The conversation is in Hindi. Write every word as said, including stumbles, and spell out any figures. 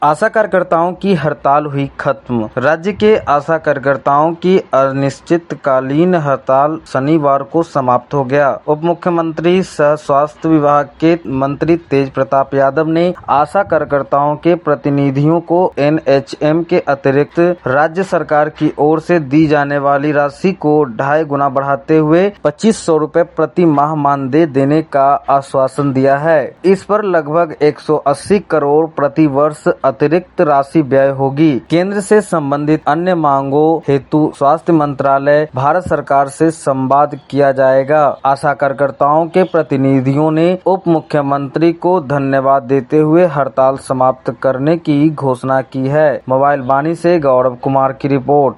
आशा कार्यकर्ताओं की हड़ताल हुई खत्म। राज्य के आशा कार्यकर्ताओं की अनिश्चितकालीन हड़ताल शनिवार को समाप्त हो गया। उप मुख्यमंत्री सह स्वास्थ्य विभाग के मंत्री तेज प्रताप यादव ने आशा कार्यकर्ताओं के प्रतिनिधियों को एन एच एम के अतिरिक्त राज्य सरकार की ओर से दी जाने वाली राशि को ढाई गुना बढ़ाते हुए पच्चीस सौ रूपए प्रति माह मानदेय देने का आश्वासन दिया है। इस पर लगभग एक सौ अस्सी करोड़ प्रति वर्ष अतिरिक्त राशि व्यय होगी। केंद्र से संबंधित अन्य मांगों हेतु स्वास्थ्य मंत्रालय भारत सरकार से संवाद किया जाएगा। आशा कार्यकर्ताओं के प्रतिनिधियों ने उप मुख्यमंत्री को धन्यवाद देते हुए हड़ताल समाप्त करने की घोषणा की है। मोबाइल वाणी से गौरव कुमार की रिपोर्ट।